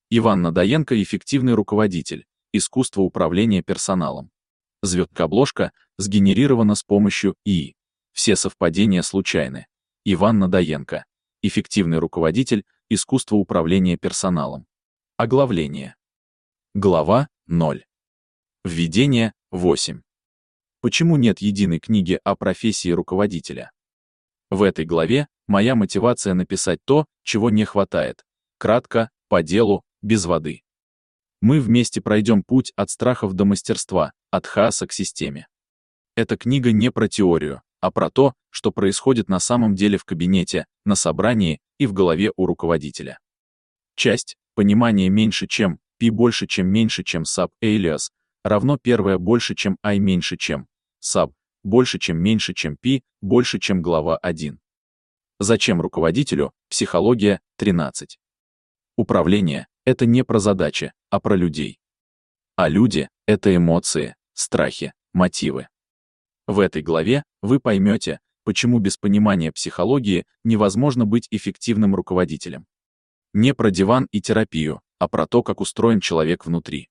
Иван Надоенко – эффективный руководитель, искусство управления персоналом. Звездка-обложка сгенерирована с помощью ИИ. Все совпадения случайны. Иван Надоенко – эффективный руководитель, искусство управления персоналом. Оглавление. Глава 0. Введение 8. Почему нет единой книги о профессии руководителя? В этой главе моя мотивация написать то, чего не хватает. Кратко, по делу, без воды. Мы вместе пройдем путь от страхов до мастерства, от хаоса к системе. Эта книга не про теорию, а про то, что происходит на самом деле в кабинете, на собрании и в голове у руководителя. Часть понимание меньше чем, P больше чем меньше чем sub alias, равно первое больше чем I меньше чем, sub больше чем меньше чем P больше чем глава 1. Зачем руководителю? Психология 13. Управление — это не про задачи, а про людей. А люди — это эмоции, страхи, мотивы. В этой главе вы поймете, почему без понимания психологии невозможно быть эффективным руководителем. Не про диван и терапию, а про то, как устроен человек внутри.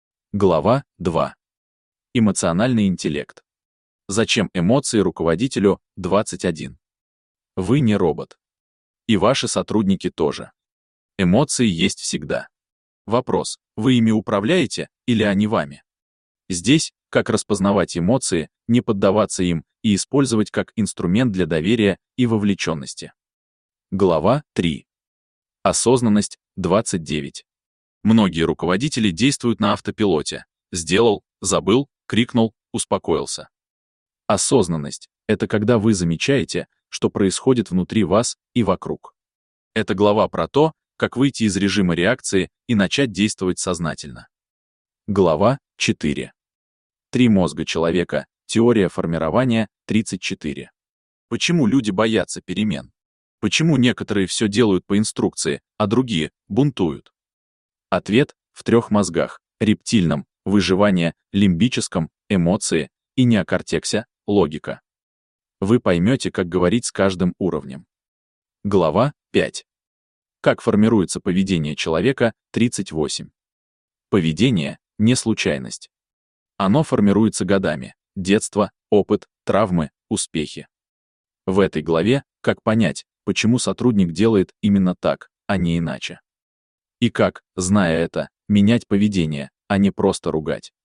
Глава 2. Эмоциональный интеллект. Зачем эмоции руководителю? 21. Вы не робот. И ваши сотрудники тоже. Эмоции есть всегда. Вопрос, вы ими управляете или они вами? Здесь, как распознавать эмоции, не поддаваться им и использовать как инструмент для доверия и вовлеченности. Глава 3. Осознанность 29. Многие руководители действуют на автопилоте. Сделал, забыл, крикнул, успокоился. Осознанность — это когда вы замечаете, что происходит внутри вас и вокруг. Это глава про то, как выйти из режима реакции и начать действовать сознательно. Глава 4. Три мозга человека. Теория формирования 34. Почему люди боятся перемен? Почему некоторые все делают по инструкции, а другие бунтуют? Ответ в трех мозгах: рептильном, выживание, лимбическом, эмоции, и неокортексе, логика. Вы поймете, как говорить с каждым уровнем. Глава 5. Как формируется поведение человека? 38. Поведение — не случайность. Оно формируется годами: детство, опыт, травмы, успехи. В этой главе как понять, почему сотрудник делает именно так, а не иначе. И как, зная это, менять поведение, а не просто ругать.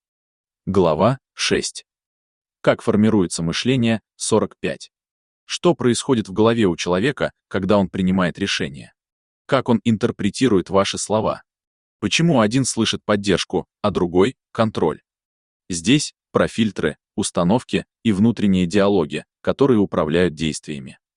Глава 6. Как формируется мышление? 45. Что происходит в голове у человека, когда он принимает решение? Как он интерпретирует ваши слова? Почему один слышит поддержку, а другой — контроль? Здесь про фильтры, установки и внутренние диалоги, которые управляют действиями.